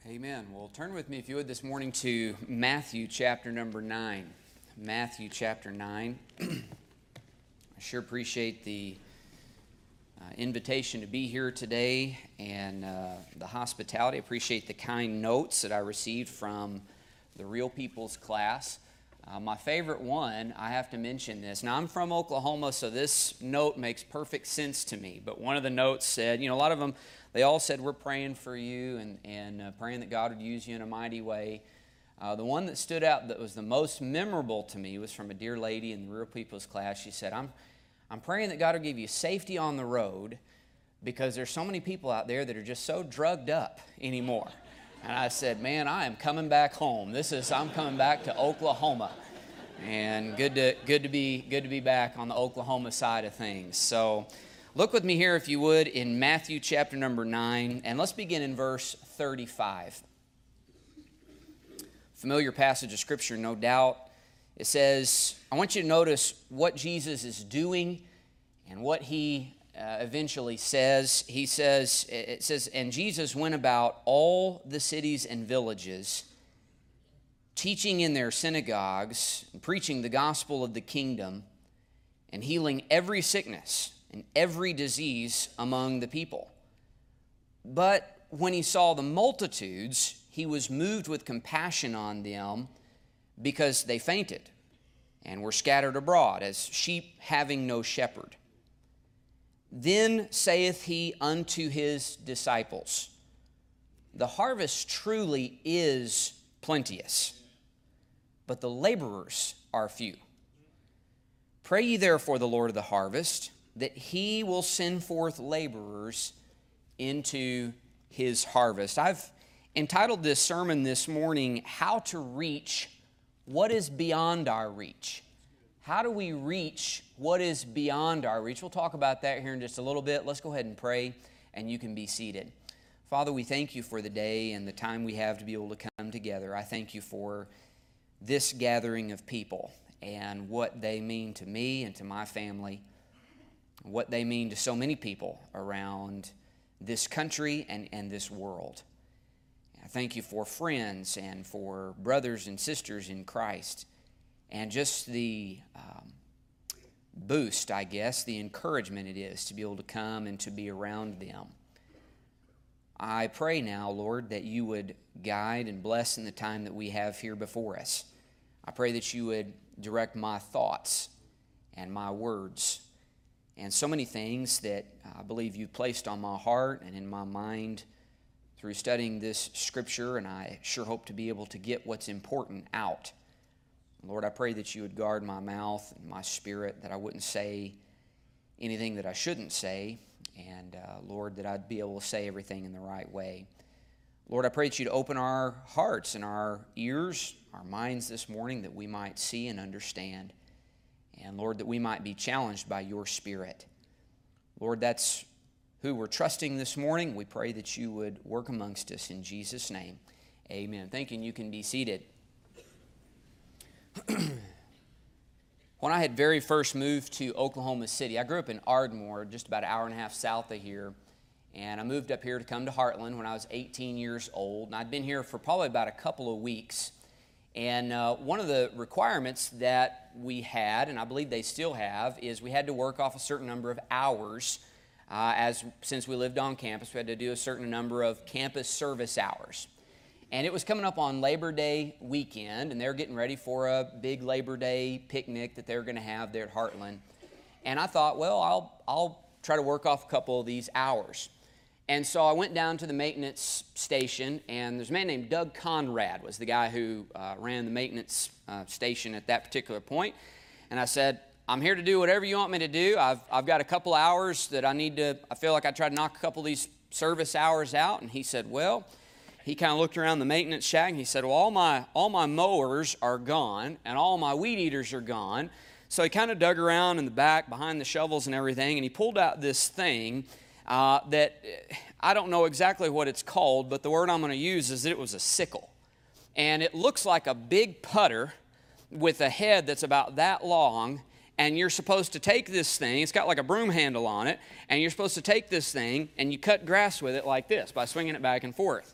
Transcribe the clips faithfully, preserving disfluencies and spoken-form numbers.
Amen. Well, turn with me, if you would, this morning to Matthew chapter number nine. Matthew chapter nine. I sure appreciate the uh, invitation to be here today and uh, the hospitality. I appreciate the kind notes that I received from the Real People's class. Uh, my favorite one, I have to mention this. Now, I'm from Oklahoma, so this note makes perfect sense to me. But one of the notes said, you know, a lot of them, they all said, we're praying for you and, and uh, praying that God would use you in a mighty way. Uh, the one that stood out that was the most memorable to me was from a dear lady in the Real People's class. She said, I'm, I'm praying that God will give you safety on the road because there's so many people out there that are just so drugged up anymore. And I said, man, I am coming back home. This is, I'm coming back to Oklahoma. And good to, good to be, good to be back on the Oklahoma side of things. So look with me here, if you would, in Matthew chapter number nine, and let's begin in verse thirty-five. Familiar passage of Scripture, no doubt. It says, I want you to notice what Jesus is doing and what He uh, eventually says. He says, it says, and Jesus went about all the cities and villages, teaching in their synagogues, and preaching the gospel of the kingdom, and healing every sickness and every disease among the people. But when He saw the multitudes, He was moved with compassion on them, because they fainted and were scattered abroad as sheep having no shepherd. Then saith He unto His disciples, the harvest truly is plenteous, but the laborers are few. Pray ye therefore the Lord of the harvest, that He will send forth laborers into His harvest. I've entitled this sermon this morning, How to Reach What is Beyond Our Reach. How do we reach what is beyond our reach? We'll talk about that here in just a little bit. Let's go ahead and pray, and you can be seated. Father, we thank You for the day and the time we have to be able to come together. I thank You for this gathering of people and what they mean to me and to my family, what they mean to so many people around this country and, and this world. I thank You for friends and for brothers and sisters in Christ, and just the um, boost, I guess, the encouragement it is to be able to come and to be around them. I pray now, Lord, that You would guide and bless in the time that we have here before us. I pray that You would direct my thoughts and my words and so many things that I believe You've placed on my heart and in my mind through studying this Scripture, and I sure hope to be able to get what's important out. Lord, I pray that You would guard my mouth and my spirit, that I wouldn't say anything that I shouldn't say, and uh, Lord, that I'd be able to say everything in the right way. Lord, I pray that You'd open our hearts and our ears, our minds this morning, that we might see and understand, and Lord, that we might be challenged by Your Spirit. Lord, that's who we're trusting this morning. We pray that You would work amongst us in Jesus' name. Amen. Thank you, and you can be seated. When I had very first moved to Oklahoma City, I grew up in Ardmore, just about an hour and a half south of here, and I moved up here to come to Heartland when I was eighteen years old, and I'd been here for probably about a couple of weeks. And uh, one of the requirements that we had, and I believe they still have, is we had to work off a certain number of hours. Uh, as since we lived on campus, we had to do a certain number of campus service hours. And it was coming up on Labor Day weekend, and they were getting ready for a big Labor Day picnic that they were going to have there at Heartland. And I thought, well, I'll, I'll try to work off a couple of these hours. And so I went down to the maintenance station, and there's a man named Doug Conrad was the guy who uh, ran the maintenance uh, station at that particular point. And I said, I'm here to do whatever you want me to do. I've, I've got a couple hours that I need to, I feel like I tried to knock a couple of these service hours out. And he said, well, he kind of looked around the maintenance shack, and he said, well, all my, all my mowers are gone, and all my weed eaters are gone. So he kind of dug around in the back behind the shovels and everything, and he pulled out this thing Uh, that I don't know exactly what it's called, but the word I'm going to use is that it was a sickle. And it looks like a big putter with a head that's about that long, and you're supposed to take this thing, it's got like a broom handle on it, and you're supposed to take this thing and you cut grass with it like this by swinging it back and forth.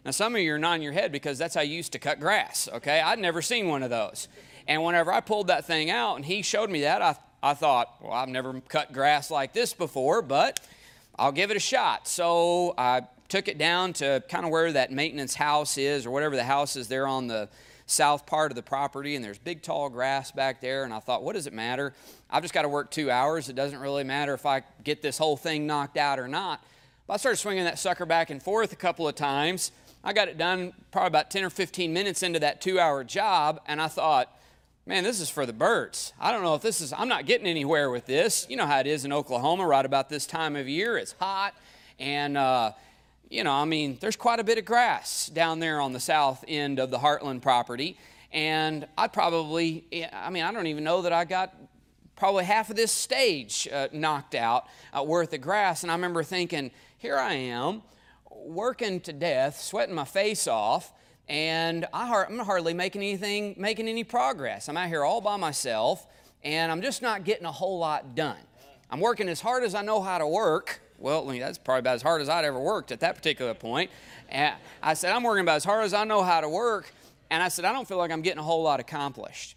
Now, some of you are nodding your head because that's how you used to cut grass, okay? I'd never seen one of those. And whenever I pulled that thing out and he showed me that, I, I thought, well, I've never cut grass like this before, but I'll give it a shot. So I took it down to kind of where that maintenance house is, or whatever the house is there on the south part of the property, and there's big tall grass back there, and I thought, what does it matter? I've just got to work two hours. It doesn't really matter if I get this whole thing knocked out or not. But I started swinging that sucker back and forth a couple of times. I got it done probably about ten or fifteen minutes into that two-hour job, and I thought, man, this is for the birds. I don't know if this is, I'm not getting anywhere with this. You know how it is in Oklahoma right about this time of year. It's hot, and uh, you know, I mean, there's quite a bit of grass down there on the south end of the Heartland property. And I probably, I mean, I don't even know that I got probably half of this stage uh, knocked out uh, worth of grass. And I remember thinking, here I am, working to death, sweating my face off, and I, I'm hardly making anything, making any progress. I'm out here all by myself, and I'm just not getting a whole lot done. I'm working as hard as I know how to work. Well, that's probably about as hard as I'd ever worked at that particular point. And I said, I'm working about as hard as I know how to work. And I said, I don't feel like I'm getting a whole lot accomplished.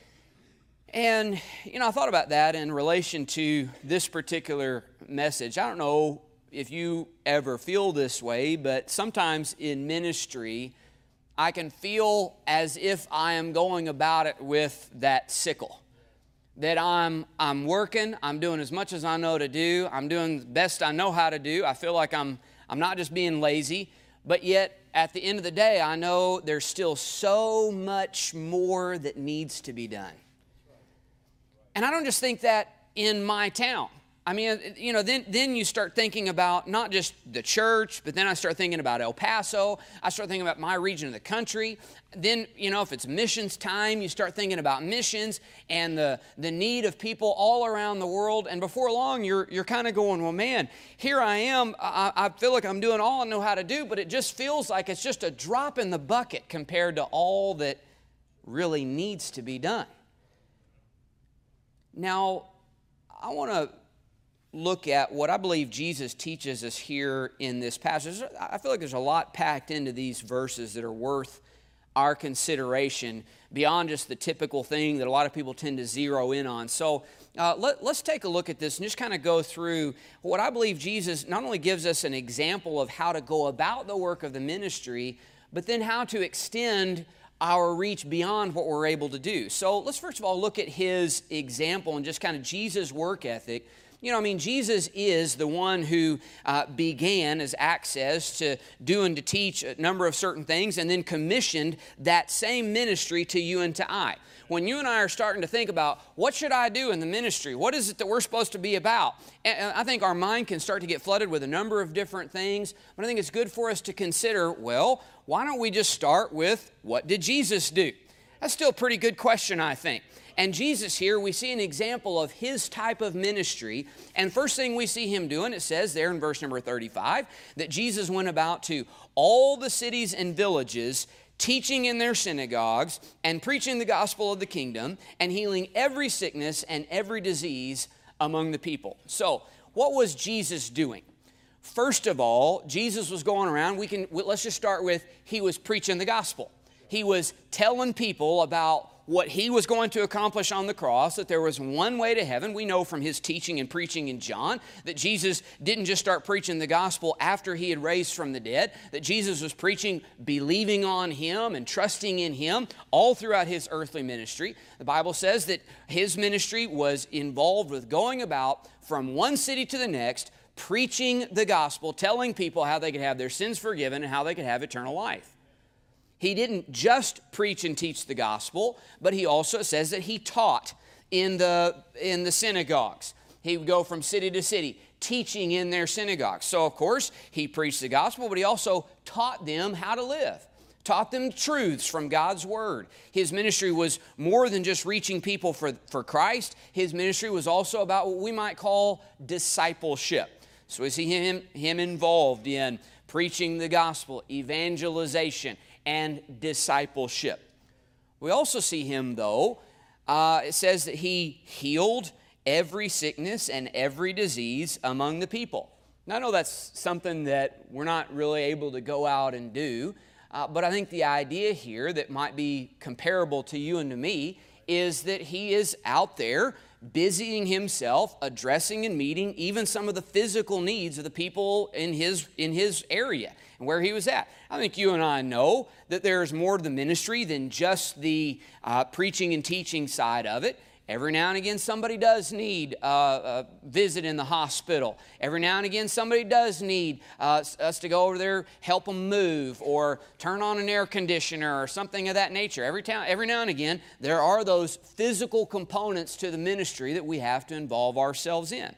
And, you know, I thought about that in relation to this particular message. I don't know if you ever feel this way, but sometimes in ministry, I can feel as if I am going about it with that sickle. That I'm, I'm working, I'm doing as much as I know to do, I'm doing the best I know how to do. I feel like I'm, I'm not just being lazy, but yet at the end of the day, I know there's still so much more that needs to be done. And I don't just think that in my town. I mean, you know, then, then you start thinking about not just the church, but then I start thinking about El Paso. I start thinking about my region of the country. Then, you know, if it's missions time, you start thinking about missions and the, the need of people all around the world. And before long, you're, you're kind of going, well, man, here I am. I, I feel like I'm doing all I know how to do, but it just feels like it's just a drop in the bucket compared to all that really needs to be done. Now, I want to look at what I believe Jesus teaches us here in this passage. I feel like there's a lot packed into these verses that are worth our consideration beyond just the typical thing that a lot of people tend to zero in on. So uh, let, let's take a look at this and just kind of go through what I believe Jesus not only gives us an example of how to go about the work of the ministry, but then how to extend our reach beyond what we're able to do. So let's first of all look at his example and just kind of Jesus' work ethic. You know, I mean, Jesus is the one who uh, began, as Acts says, to do and to teach a number of certain things and then commissioned that same ministry to you and to I. When you and I are starting to think about what should I do in the ministry? What is it that we're supposed to be about? And I think our mind can start to get flooded with a number of different things, but I think it's good for us to consider, well, why don't we just start with what did Jesus do? That's still a pretty good question, I think. And Jesus here, we see an example of his type of ministry. And first thing we see him doing, it says there in verse number thirty-five, that Jesus went about to all the cities and villages, teaching in their synagogues and preaching the gospel of the kingdom and healing every sickness and every disease among the people. So what was Jesus doing? First of all, Jesus was going around. We can, let's just start with, he was preaching the gospel. He was telling people about what he was going to accomplish on the cross, that there was one way to heaven. We know from his teaching and preaching in John that Jesus didn't just start preaching the gospel after he had raised from the dead, that Jesus was preaching, believing on him and trusting in him all throughout his earthly ministry. The Bible says that his ministry was involved with going about from one city to the next, preaching the gospel, telling people how they could have their sins forgiven and how they could have eternal life. He didn't just preach and teach the gospel, but he also says that he taught in the, in the synagogues. He would go from city to city, teaching in their synagogues. So, of course, he preached the gospel, but he also taught them how to live, taught them truths from God's word. His ministry was more than just reaching people for, for Christ. His ministry was also about what we might call discipleship. So we see him, him involved in preaching the gospel, evangelization, and discipleship. We also see him, though, uh, it says that he healed every sickness and every disease among the people. Now, I know that's something that we're not really able to go out and do, uh, but I think the idea here that might be comparable to you and to me is that he is out there busying himself, addressing and meeting even some of the physical needs of the people in his, in his area and where he was at. I think you and I know that there's more to the ministry than just the uh, preaching and teaching side of it. Every now and again, somebody does need uh, a visit in the hospital. Every now and again, somebody does need uh, us to go over there, help them move, or turn on an air conditioner, or something of that nature. Every, time, every now and again, there are those physical components to the ministry that we have to involve ourselves in.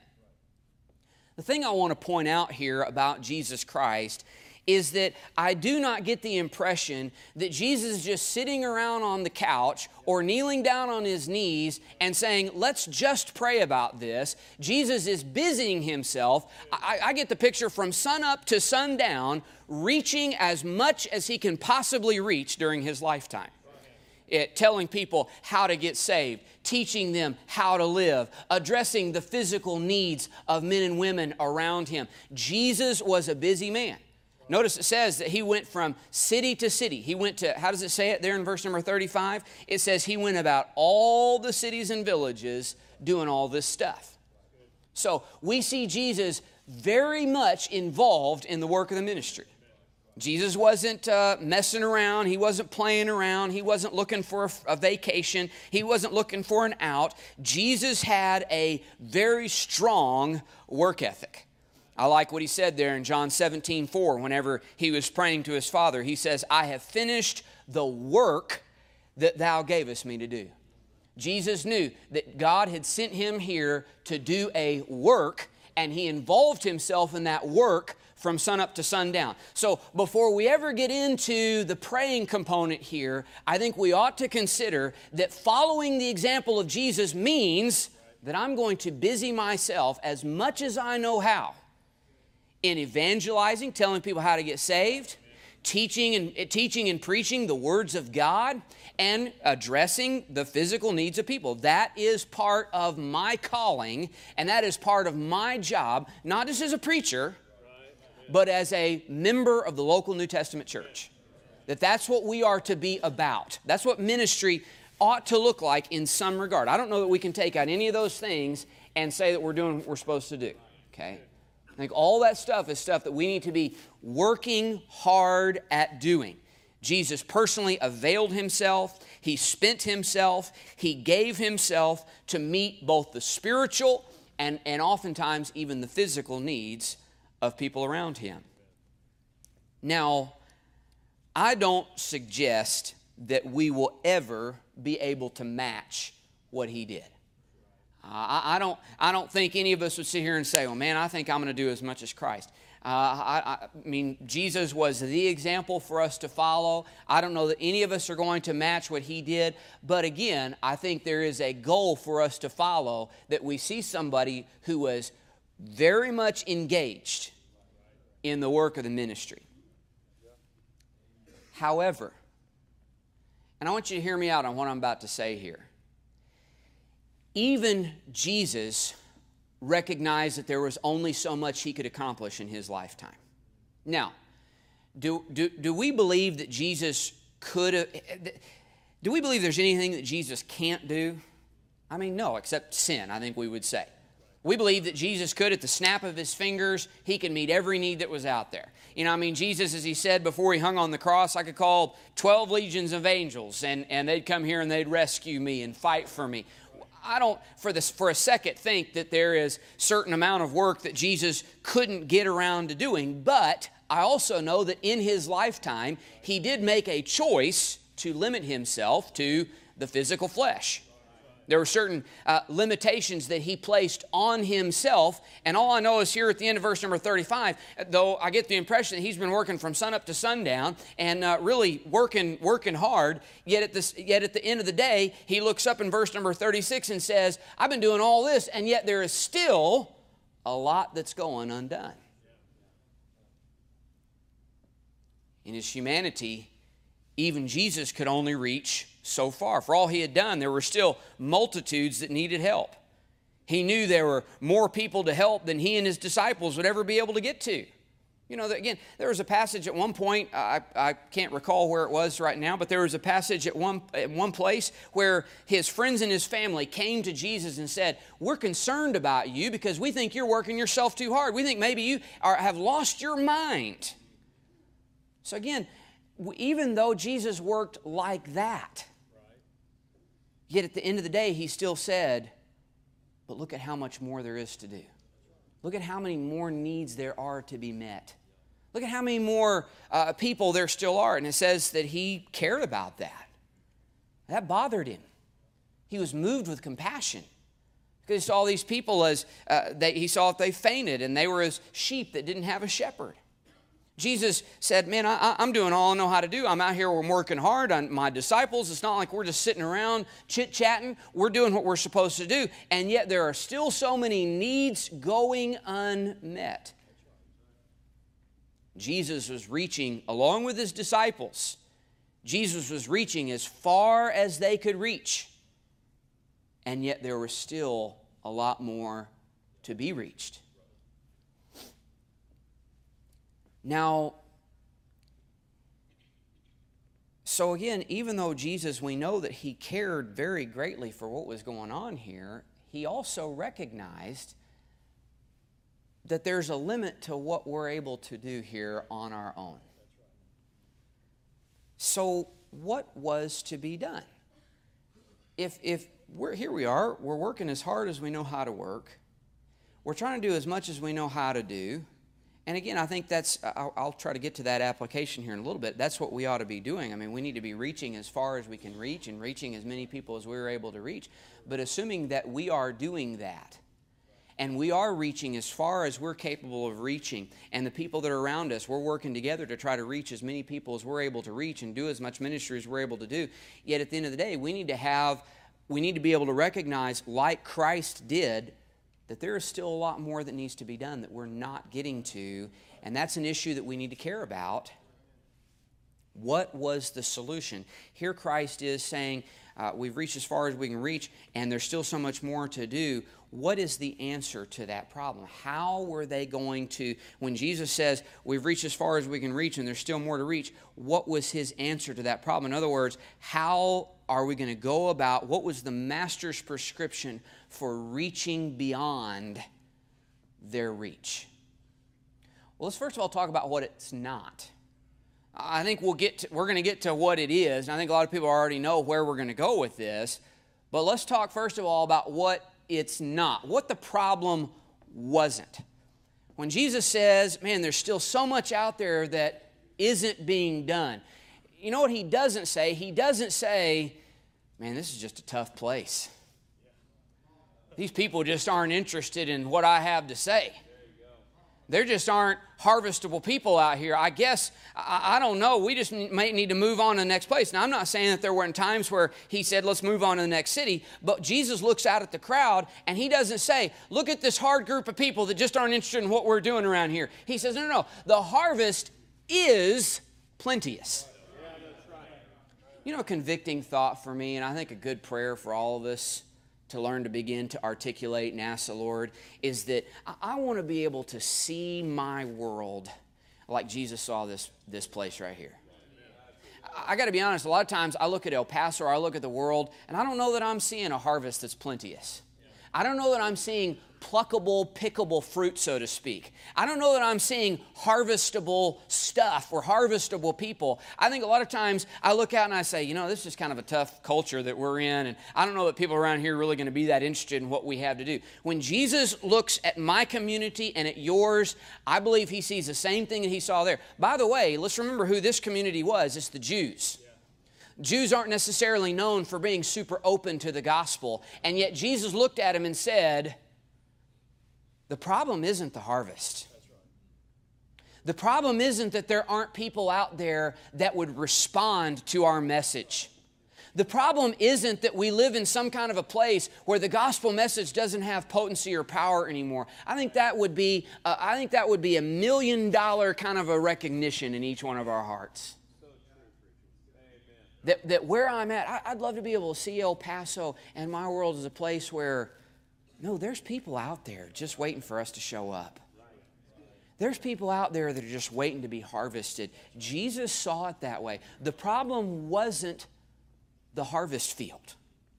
The thing I want to point out here about Jesus Christ is that I do not get the impression that Jesus is just sitting around on the couch or kneeling down on his knees and saying, let's just pray about this. Jesus is busying himself. I, I get the picture from sun up to sundown, reaching as much as he can possibly reach during his lifetime. It, telling people how to get saved, teaching them how to live, addressing the physical needs of men and women around him. Jesus was a busy man. Notice it says that he went from city to city. He went to, how does it say it there in verse number thirty-five? It says he went about all the cities and villages doing all this stuff. So we see Jesus very much involved in the work of the ministry. Jesus wasn't uh, messing around. He wasn't playing around. He wasn't looking for a, a vacation. He wasn't looking for an out. Jesus had a very strong work ethic. I like what he said there in John seventeen four, whenever he was praying to his Father. He says, I have finished the work that thou gavest me to do. Jesus knew that God had sent him here to do a work, and he involved himself in that work from sunup to sundown. So before we ever get into the praying component here, I think we ought to consider that following the example of Jesus means that I'm going to busy myself as much as I know how in evangelizing, telling people how to get saved, teaching and teaching and preaching the words of God, and addressing the physical needs of people. That is part of my calling, and that is part of my job, not just as a preacher, but as a member of the local New Testament church. That that's what we are to be about. That's what ministry ought to look like in some regard. I don't know that we can take out any of those things and say that we're doing what we're supposed to do. Okay? I think all that stuff is stuff that we need to be working hard at doing. Jesus personally availed himself. He spent himself. He gave himself to meet both the spiritual and, and oftentimes even the physical needs of people around him. Now, I don't suggest that we will ever be able to match what he did. Uh, I, I don't. I don't think any of us would sit here and say, "Well, man, I think I'm going to do as much as Christ." Uh, I, I mean, Jesus was the example for us to follow. I don't know that any of us are going to match what he did, but again, I think there is a goal for us to follow, that we see somebody who was very much engaged in the work of the ministry. However, and I want you to hear me out on what I'm about to say here. Even Jesus recognized that there was only so much he could accomplish in his lifetime. Now, do, do, do we believe that Jesus could have, do we believe there's anything that Jesus can't do? I mean, no, except sin, I think we would say. We believe that Jesus could, at the snap of his fingers, he could meet every need that was out there. You know, I mean, Jesus, as he said before he hung on the cross, I could call twelve legions of angels, and, and they'd come here and they'd rescue me and fight for me. I don't, for this, for a second, think that there is a certain amount of work that Jesus couldn't get around to doing, but I also know that in his lifetime, he did make a choice to limit himself to the physical flesh. There were certain uh, limitations that he placed on himself, and all I know is here at the end of verse number thirty-five, though I get the impression that he's been working from sunup to sundown and uh, really working working hard, yet at, this, yet at the end of the day, he looks up in verse number thirty-six and says, I've been doing all this, and yet there is still a lot that's going undone. In his humanity, even Jesus could only reach so far. For all he had done, there were still multitudes that needed help. He knew there were more people to help than he and his disciples would ever be able to get to. You know, again, there was a passage at one point, I, I can't recall where it was right now, but there was a passage at one, at one place where his friends and his family came to Jesus and said, we're concerned about you because we think you're working yourself too hard. We think maybe you are, have lost your mind. So again, even though Jesus worked like that, yet at the end of the day, he still said, but look at how much more there is to do. Look at how many more needs there are to be met. Look at how many more uh, people there still are. And it says that he cared about that. That bothered him. He was moved with compassion. Because he saw these people as, uh, they, he saw if they fainted and they were as sheep that didn't have a shepherd. Jesus said, man, I, I'm doing all I know how to do. I'm out here, we're working hard on my disciples. It's not like we're just sitting around chit-chatting. We're doing what we're supposed to do. And yet there are still so many needs going unmet. Jesus was reaching, along with his disciples, Jesus was reaching as far as they could reach. And yet there was still a lot more to be reached. Now, so again, even though Jesus, we know that he cared very greatly for what was going on here, he also recognized that there's a limit to what we're able to do here on our own. So what was to be done? If, if we're, here we are, we're working as hard as we know how to work. We're trying to do as much as we know how to do. And again, I think that's, I'll, I'll try to get to that application here in a little bit. That's what we ought to be doing. I mean, we need to be reaching as far as we can reach and reaching as many people as we're able to reach. But assuming that we are doing that, and we are reaching as far as we're capable of reaching, and the people that are around us, we're working together to try to reach as many people as we're able to reach and do as much ministry as we're able to do. Yet at the end of the day, we need to have, we need to be able to recognize, like Christ did, that there is still a lot more that needs to be done that we're not getting to, and that's an issue that we need to care about. What was the solution? Here Christ is saying, uh, we've reached as far as we can reach, and there's still so much more to do. What is the answer to that problem? How were they going to, when Jesus says, we've reached as far as we can reach and there's still more to reach, what was his answer to that problem? In other words, how are we going to go about, what was the master's prescription for reaching beyond their reach? Well, let's first of all talk about what it's not. I think we'll get to, we're going to get to what it is, and I think a lot of people already know where we're going to go with this. But let's talk first of all about what it's not, what the problem wasn't. When Jesus says, man, there's still so much out there that isn't being done. You know what he doesn't say? He doesn't say, man, this is just a tough place. These people just aren't interested in what I have to say. There just aren't harvestable people out here. I guess, I, I don't know, we just may need to move on to the next place. Now, I'm not saying that there weren't times where he said, let's move on to the next city, but Jesus looks out at the crowd and he doesn't say, look at this hard group of people that just aren't interested in what we're doing around here. He says, no, no, no, the harvest is plenteous. You know, a convicting thought for me, and I think a good prayer for all of us to learn to begin to articulate and ask the Lord, is that I, I want to be able to see my world like Jesus saw this, this place right here. I, I got to be honest, a lot of times I look at El Paso or I look at the world, and I don't know that I'm seeing a harvest that's plenteous. I don't know that I'm seeing pluckable, pickable fruit, so to speak. I don't know that I'm seeing harvestable stuff or harvestable people. I think a lot of times I look out and I say, you know, this is kind of a tough culture that we're in, and I don't know that people around here are really going to be that interested in what we have to do. When Jesus looks at my community and at yours, I believe he sees the same thing that he saw there. By the way, let's remember who this community was. It's the Jews. Jews aren't necessarily known for being super open to the gospel, and yet Jesus looked at him and said, the problem isn't the harvest. The problem isn't that there aren't people out there that would respond to our message. The problem isn't that we live in some kind of a place where the gospel message doesn't have potency or power anymore. I think that would be, uh, I think that would be a million dollar kind of a recognition in each one of our hearts. That, that where I'm at, I, I'd love to be able to see El Paso and my world as a place where No, there's people out there just waiting for us to show up. There's people out there that are just waiting to be harvested. Jesus saw it that way. The problem wasn't the harvest field.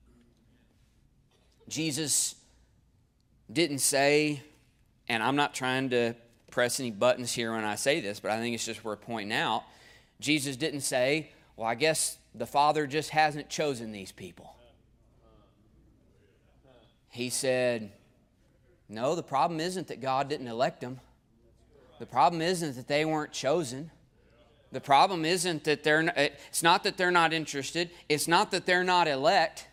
Jesus didn't say, and I'm not trying to press any buttons here when I say this, but I think it's just worth pointing out. Jesus didn't say, well, I guess the Father just hasn't chosen these people. He said, no, the problem isn't that God didn't elect them. The problem isn't that they weren't chosen. The problem isn't that they're not, it's not that they're not interested. It's not that they're not elect.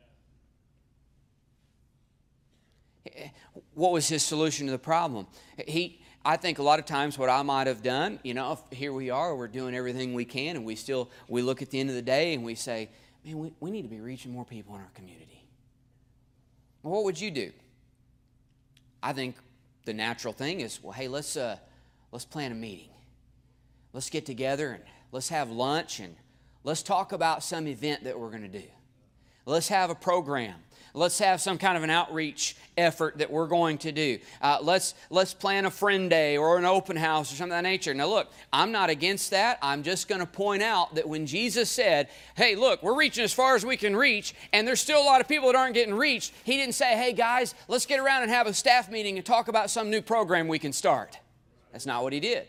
What was his solution to the problem? He, I think a lot of times what I might have done, you know, if here we are, we're doing everything we can, and we still, we look at the end of the day and we say, man, we, we need to be reaching more people in our community. Well, what would you do? I think the natural thing is, well, hey, let's uh, let's plan a meeting. Let's get together and let's have lunch and let's talk about some event that we're going to do. Let's have a program. Let's have some kind of an outreach effort that we're going to do. Uh, let's let's plan a friend day or an open house or something of that nature. Now look, I'm not against that. I'm just going to point out that when Jesus said, hey, look, we're reaching as far as we can reach, and there's still a lot of people that aren't getting reached, He didn't say, hey guys, let's get around and have a staff meeting and talk about some new program we can start. That's not what He did.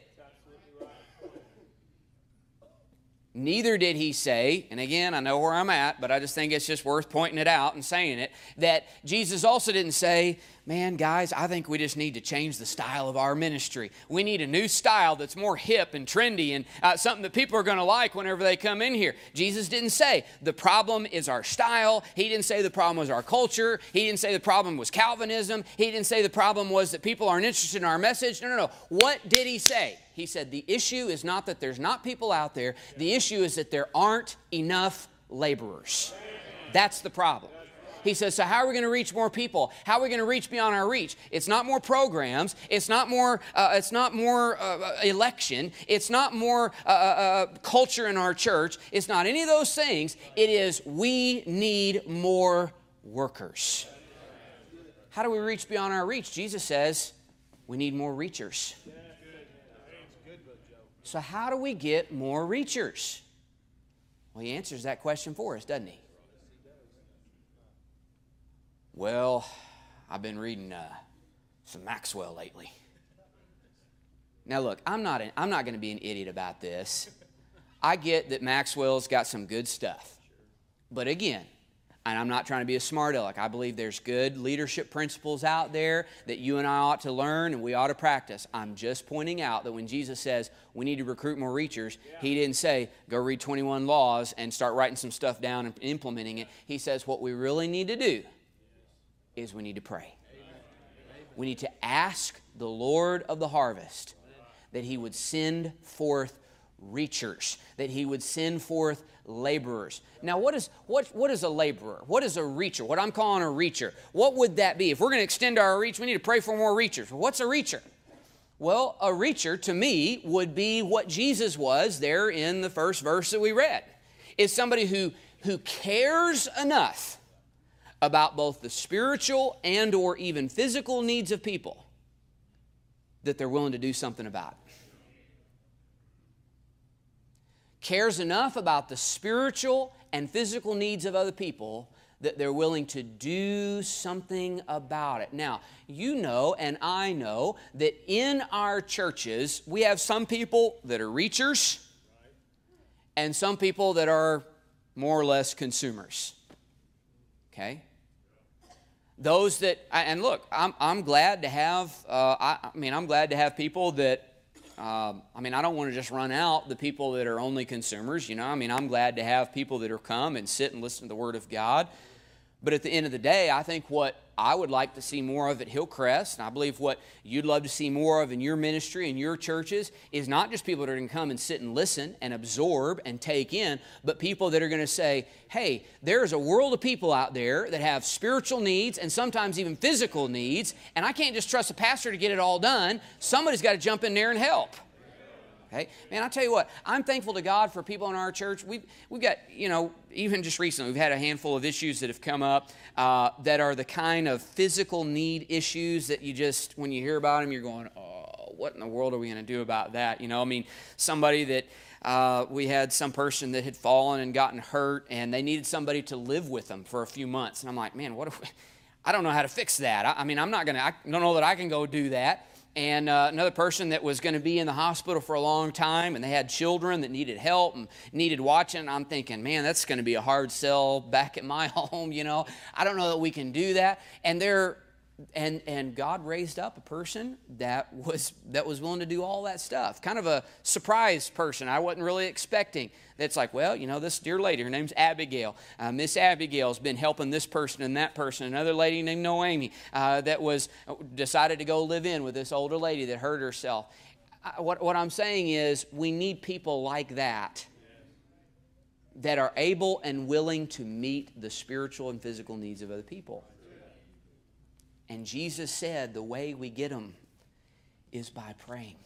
Neither did He say, and again, I know where I'm at, but I just think it's just worth pointing it out and saying it, that Jesus also didn't say, man, guys, I think we just need to change the style of our ministry. We need a new style that's more hip and trendy and uh, something that people are going to like whenever they come in here. Jesus didn't say the problem is our style. He didn't say the problem was our culture. He didn't say the problem was Calvinism. He didn't say the problem was that people aren't interested in our message. No, no, no. What did He say? He said the issue is not that there's not people out there. The issue is that there aren't enough laborers. That's the problem. He says, so how are we going to reach more people? How are we going to reach beyond our reach? It's not more programs. It's not more, uh, it's not more uh, election. It's not more uh, uh, culture in our church. It's not any of those things. It is we need more workers. How do we reach beyond our reach? Jesus says we need more reachers. So how do we get more reachers? Well, He answers that question for us, doesn't He? Well, I've been reading uh, some Maxwell lately. Now look, I'm not, an, I'm not going to be an idiot about this. I get that Maxwell's got some good stuff. But again, and I'm not trying to be a smart aleck. I believe there's good leadership principles out there that you and I ought to learn and we ought to practice. I'm just pointing out that when Jesus says we need to recruit more reachers, He didn't say go read twenty-one laws and start writing some stuff down and implementing it. He says what we really need to do is we need to pray. We need to ask the Lord of the harvest that He would send forth reachers, that He would send forth laborers. Now, what is what what is a laborer? What is a reacher? What I'm calling a reacher. What would that be? If we're going to extend our reach, we need to pray for more reachers. Well, what's a reacher? Well, a reacher to me would be what Jesus was there in the first verse that we read. Is somebody who who cares enough about both the spiritual and or even physical needs of people that they're willing to do something about it. Cares enough about the spiritual and physical needs of other people that they're willing to do something about it. Now, you know and I know that in our churches, we have some people that are reachers and some people that are more or less consumers. Okay? Those that, and look, I'm, I'm glad to have, uh, I, I mean, I'm glad to have people that, um, I mean, I don't want to just run out the people that are only consumers, you know. I mean, I'm glad to have people that are come and sit and listen to the Word of God. But at the end of the day, I think what I would like to see more of at Hillcrest, and I believe what you'd love to see more of in your ministry and your churches, is not just people that are going to come and sit and listen and absorb and take in, but people that are going to say, hey, there's a world of people out there that have spiritual needs and sometimes even physical needs, and I can't just trust a pastor to get it all done. Somebody's got to jump in there and help. Okay? Man, I'll tell you what, I'm thankful to God for people in our church. We've, we've got, you know, even just recently, we've had a handful of issues that have come up uh, that are the kind of physical need issues that you just, when you hear about them, you're going, oh, what in the world are we going to do about that? You know, I mean, somebody that, uh, we had some person that had fallen and gotten hurt, and they needed somebody to live with them for a few months. And I'm like, man, what if we, I don't know how to fix that. I, I mean, I'm not going to, I don't know that I can go do that. And uh, another person that was going to be in the hospital for a long time, and they had children that needed help and needed watching. And I'm thinking, man, that's going to be a hard sell back at my home, you know. I don't know that we can do that. And they're and and God raised up a person that was that was willing to do all that stuff. Kind of a surprise person I wasn't really expecting. That's like, well, you know, this dear lady, her name's Abigail. Uh, Miss Abigail's been helping this person and that person. Another lady named Noemi uh, that was decided to go live in with this older lady that hurt herself. I, what, what I'm saying is we need people like that that are able and willing to meet the spiritual and physical needs of other people. And Jesus said the way we get them is by praying.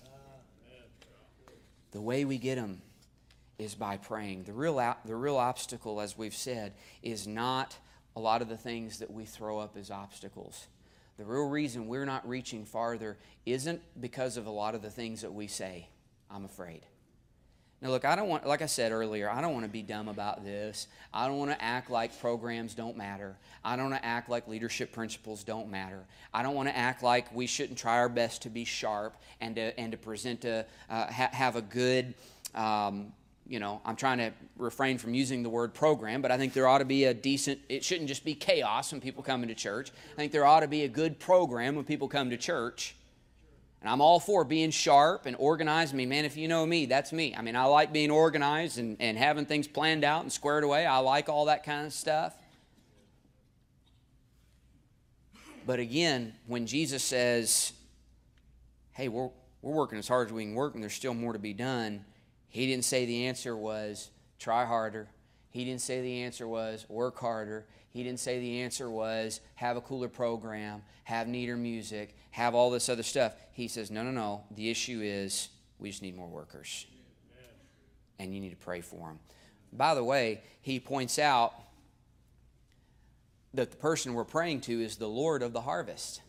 The way we get them is by praying. The real, the real obstacle, as we've said, is not a lot of the things that we throw up as obstacles. The real reason we're not reaching farther isn't because of a lot of the things that we say, I'm afraid. Now look, I don't want, like I said earlier, I don't want to be dumb about this. I don't want to act like programs don't matter. I don't want to act like leadership principles don't matter. I don't want to act like we shouldn't try our best to be sharp and to, and to present a, uh, ha- have a good, um, you know, I'm trying to refrain from using the word program, but I think there ought to be a decent, it shouldn't just be chaos when people come into church. I think there ought to be a good program when people come to church. And I'm all for being sharp and organized. I mean, man, if you know me, that's me. I mean, I like being organized and, and having things planned out and squared away. I like all that kind of stuff. But again, when Jesus says, hey, we're, we're working as hard as we can work and there's still more to be done, he didn't say the answer was try harder. He didn't say the answer was work harder. He didn't say the answer was have a cooler program, have neater music, have all this other stuff. He says, no, no, no. The issue is we just need more workers. And you need to pray for them. By the way, he points out that the person we're praying to is the Lord of the harvest.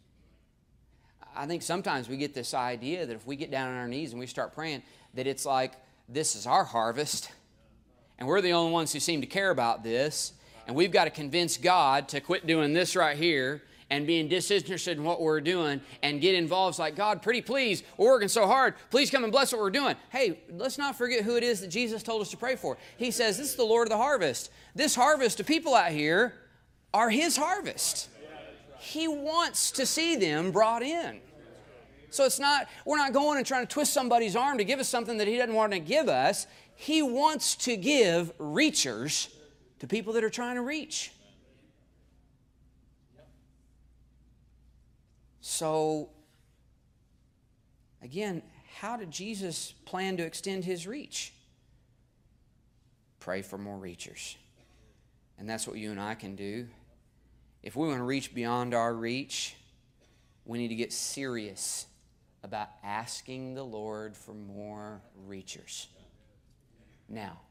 I think sometimes we get this idea that if we get down on our knees and we start praying, that it's like this is our harvest, and we're the only ones who seem to care about this, and we've got to convince God to quit doing this right here and being disinterested in what we're doing and get involved. It's like, God, pretty please, we're working so hard. Please come and bless what we're doing. Hey, let's not forget who it is that Jesus told us to pray for. He says, this is the Lord of the harvest. This harvest of people out here are His harvest. He wants to see them brought in. So it's not, we're not going and trying to twist somebody's arm to give us something that He doesn't want to give us. He wants to give reachers to people that are trying to reach. So, again, how did Jesus plan to extend His reach? Pray for more reachers. And that's what you and I can do. If we want to reach beyond our reach, we need to get serious about asking the Lord for more reachers. Now,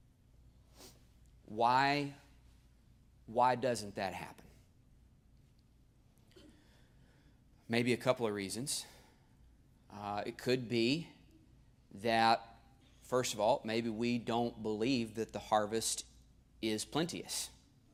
why, why doesn't that happen? Maybe a couple of reasons. Uh, it could be that, first of all, maybe we don't believe that the harvest is plenteous.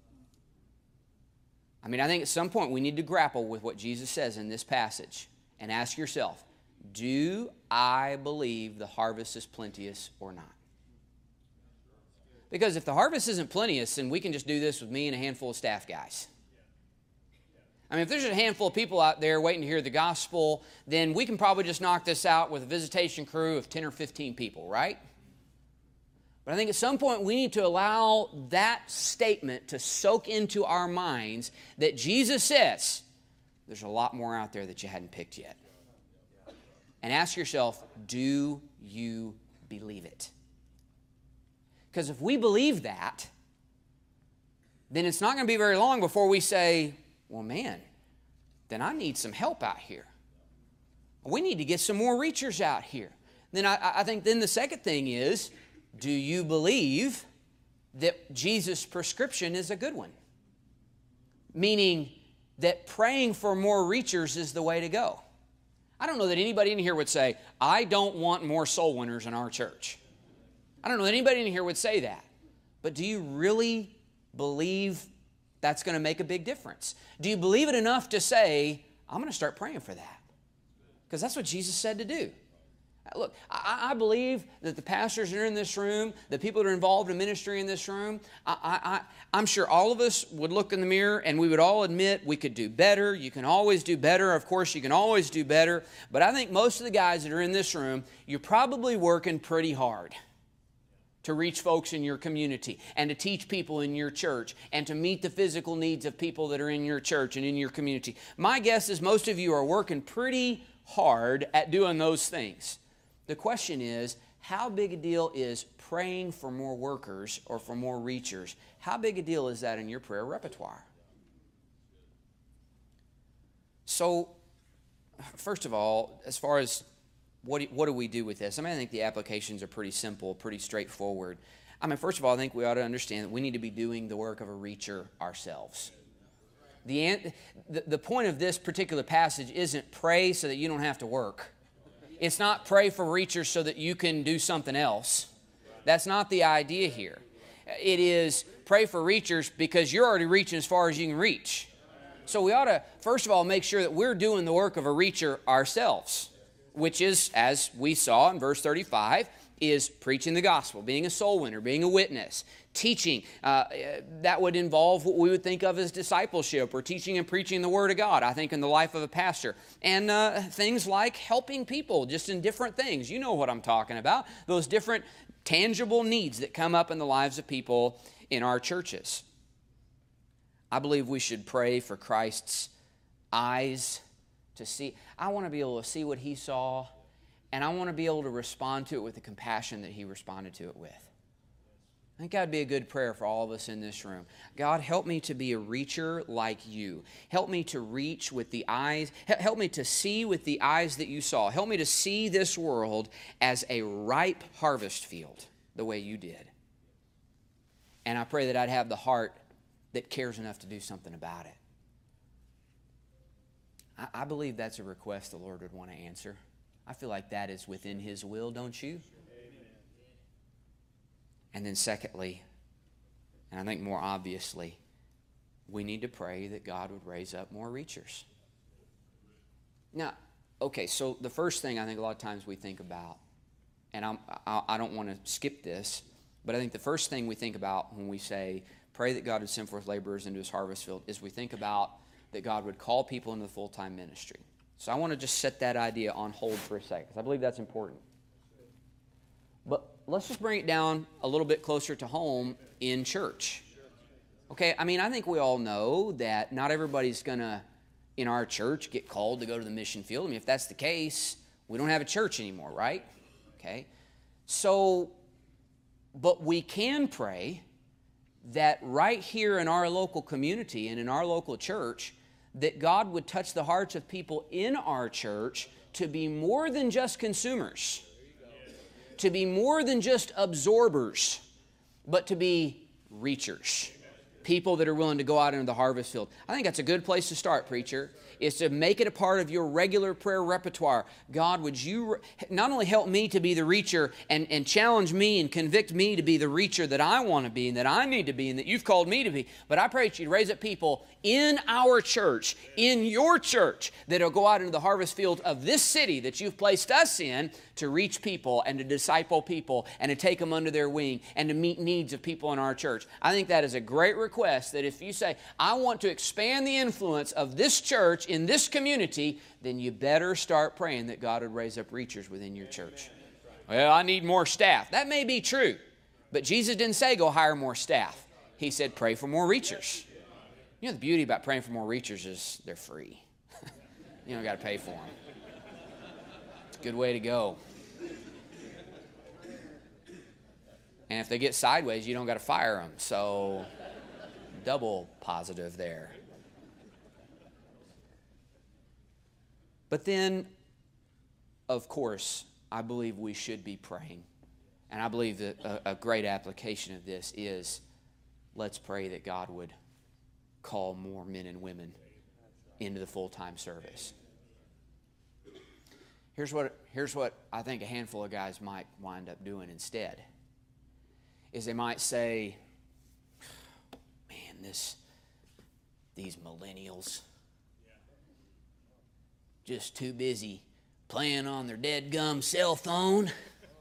I mean, I think at some point we need to grapple with what Jesus says in this passage and ask yourself, do I believe the harvest is plenteous or not? Because if the harvest isn't plenteous, then we can just do this with me and a handful of staff guys. I mean, if there's a handful of people out there waiting to hear the gospel, then we can probably just knock this out with a visitation crew of ten or fifteen people, right? But I think at some point we need to allow that statement to soak into our minds that Jesus says, there's a lot more out there that you hadn't picked yet. And ask yourself, do you believe it? Because if we believe that, then it's not going to be very long before we say, well, man, then I need some help out here. We need to get some more reachers out here. then I, I think then the second thing is, do you believe that Jesus' prescription is a good one? Meaning that praying for more reachers is the way to go. I don't know that anybody in here would say, I don't want more soul winners in our church. I don't know that anybody in here would say that. But do you really believe that's going to make a big difference? Do you believe it enough to say, I'm going to start praying for that? Because that's what Jesus said to do. Look, I, I believe that the pastors that are in this room, the people that are involved in ministry in this room, I, I, I'm sure all of us would look in the mirror and we would all admit we could do better. You can always do better. Of course, you can always do better. But I think most of the guys that are in this room, you're probably working pretty hard to reach folks in your community and to teach people in your church and to meet the physical needs of people that are in your church and in your community. My guess is most of you are working pretty hard at doing those things. The question is, how big a deal is praying for more workers or for more reachers? How big a deal is that in your prayer repertoire? So, first of all, as far as what do, what do we do with this? I mean, I think the applications are pretty simple, pretty straightforward. I mean, first of all, I think we ought to understand that we need to be doing the work of a reacher ourselves. The, the, the point of this particular passage isn't pray so that you don't have to work. It's not pray for reachers so that you can do something else. That's not the idea here. It is pray for reachers because you're already reaching as far as you can reach. So we ought to, first of all, make sure that we're doing the work of a reacher ourselves, which is, as we saw in verse thirty-five, is preaching the gospel, being a soul winner, being a witness, teaching. Uh, that would involve what we would think of as discipleship or teaching and preaching the Word of God, I think, in the life of a pastor. And uh, things like helping people just in different things. You know what I'm talking about. Those different tangible needs that come up in the lives of people in our churches. I believe we should pray for Christ's eyes to see. I want to be able to see what He saw, and I want to be able to respond to it with the compassion that He responded to it with. I think that would be a good prayer for all of us in this room. God, help me to be a reacher like You. Help me to reach with the eyes. Help me to see with the eyes that You saw. Help me to see this world as a ripe harvest field, the way You did. And I pray that I'd have the heart that cares enough to do something about it. I, I believe that's a request the Lord would want to answer. I feel like that is within His will, don't you? And then secondly, and I think more obviously, we need to pray that God would raise up more reachers. Now, okay, so the first thing I think a lot of times we think about, and I'm, I, I don't want to skip this, but I think the first thing we think about when we say, pray that God would send forth laborers into His harvest field, is we think about that God would call people into the full-time ministry. So I want to just set that idea on hold for a second, because I believe that's important. But let's just bring it down a little bit closer to home in church. Okay, I mean, I think we all know that not everybody's going to, in our church, get called to go to the mission field. I mean, if that's the case, we don't have a church anymore, right? Okay, so, but we can pray that right here in our local community and in our local church, that God would touch the hearts of people in our church to be more than just consumers, to be more than just absorbers, but to be reachers, people that are willing to go out into the harvest field. I think that's a good place to start, preacher, is to make it a part of your regular prayer repertoire. God, would You not only help me to be the reacher and, and challenge me and convict me to be the reacher that I want to be and that I need to be and that You've called me to be, but I pray that You'd raise up people in our church, in Your church, that will go out into the harvest field of this city that You've placed us in to reach people and to disciple people and to take them under their wing and to meet needs of people in our church. I think that is a great request, that if you say, I want to expand the influence of this church in this community, then you better start praying that God would raise up reachers within your church. Well, I need more staff. That may be true, but Jesus didn't say go hire more staff. He said pray for more reachers. You know, the beauty about praying for more reachers is they're free. You don't got to pay for them. It's a good way to go. And if they get sideways, you don't got to fire them. So double positive there. But then, of course, I believe we should be praying. And I believe that a, a great application of this is, let's pray that God would call more men and women into the full-time service. Here's what, here's what I think a handful of guys might wind up doing instead. Is they might say, man, this, these millennials, just too busy playing on their dead-gum cell phone,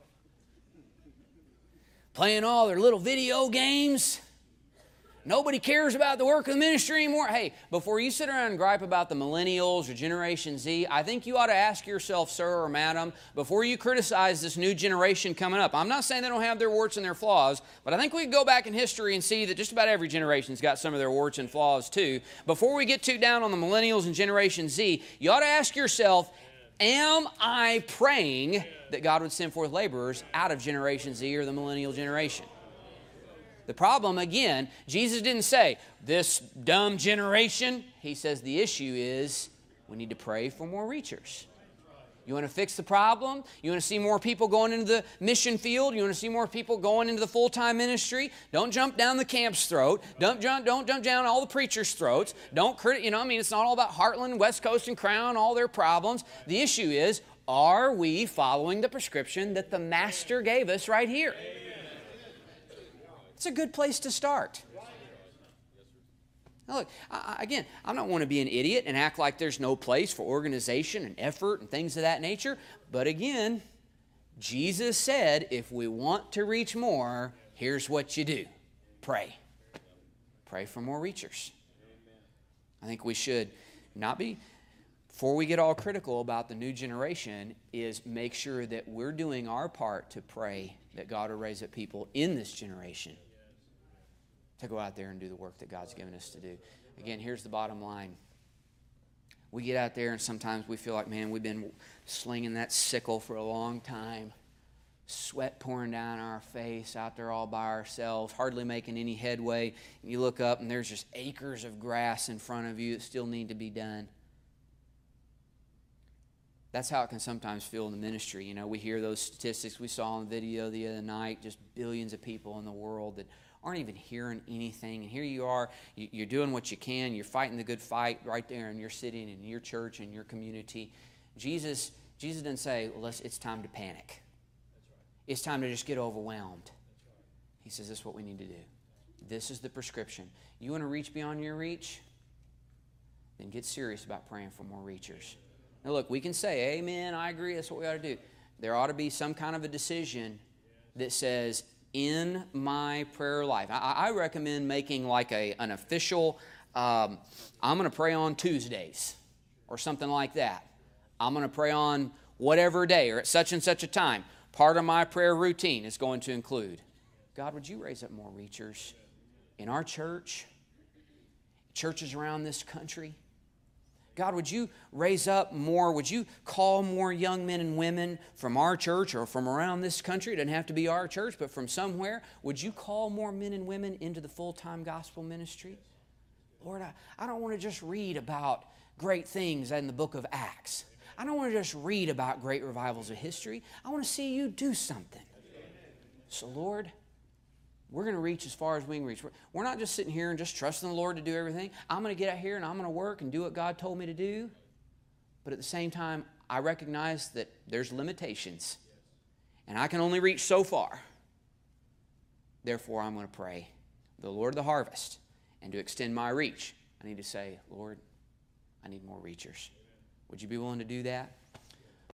playing all their little video games. Nobody cares about the work of the ministry anymore. Hey, before you sit around and gripe about the millennials or Generation Z, I think you ought to ask yourself, sir or madam, before you criticize this new generation coming up. I'm not saying they don't have their warts and their flaws, but I think we can go back in history and see that just about every generation's got some of their warts and flaws too. Before we get too down on the millennials and Generation Z, you ought to ask yourself, am I praying that God would send forth laborers out of Generation Z or the millennial generation? The problem, again, Jesus didn't say, this dumb generation. He says the issue is we need to pray for more reachers. You want to fix the problem? You want to see more people going into the mission field? You want to see more people going into the full-time ministry? Don't jump down the camp's throat. Don't jump, don't jump down all the preachers' throats. Don't crit, you know, I mean, it's not all about Heartland, West Coast, and Crown, all their problems. The issue is, are we following the prescription that the Master gave us right here? It's a good place to start. Now look, I, again, I don't want to be an idiot and act like there's no place for organization and effort and things of that nature. But again, Jesus said, if we want to reach more, here's what you do. Pray. Pray for more reachers. I think we should not be, before we get all critical about the new generation, is make sure that we're doing our part to pray that God will raise up people in this generation to go out there and do the work that God's given us to do. Again, here's the bottom line. We get out there and sometimes we feel like, man, we've been slinging that sickle for a long time. Sweat pouring down our face, out there all by ourselves, hardly making any headway. And you look up and there's just acres of grass in front of you that still need to be done. That's how it can sometimes feel in the ministry. You know, we hear those statistics we saw on the video the other night, just billions of people in the world that aren't even hearing anything. And here you are, you're doing what you can, you're fighting the good fight right there in your city and in your church and your community. Jesus, Jesus didn't say, well, let's, it's time to panic. That's right. It's time to just get overwhelmed. That's right. He says, this is what we need to do. This is the prescription. You want to reach beyond your reach? Then get serious about praying for more reachers. Now look, we can say, amen, I agree, that's what we ought to do. There ought to be some kind of a decision that says, in my prayer life, I, I recommend making like a, an official, um, I'm going to pray on Tuesdays or something like that. I'm going to pray on whatever day or at such and such a time. Part of my prayer routine is going to include, God, would you raise up more reachers in our church, churches around this country? God, would you raise up more, would you call more young men and women from our church or from around this country? It doesn't have to be our church, but from somewhere. Would you call more men and women into the full-time gospel ministry? Lord, I, I don't want to just read about great things in the book of Acts. I don't want to just read about great revivals of history. I want to see you do something. So, Lord, we're going to reach as far as we can reach. We're not just sitting here and just trusting the Lord to do everything. I'm going to get out here and I'm going to work and do what God told me to do. But at the same time, I recognize that there's limitations. And I can only reach so far. Therefore, I'm going to pray the Lord of the harvest. And to extend my reach, I need to say, Lord, I need more reachers. Would you be willing to do that?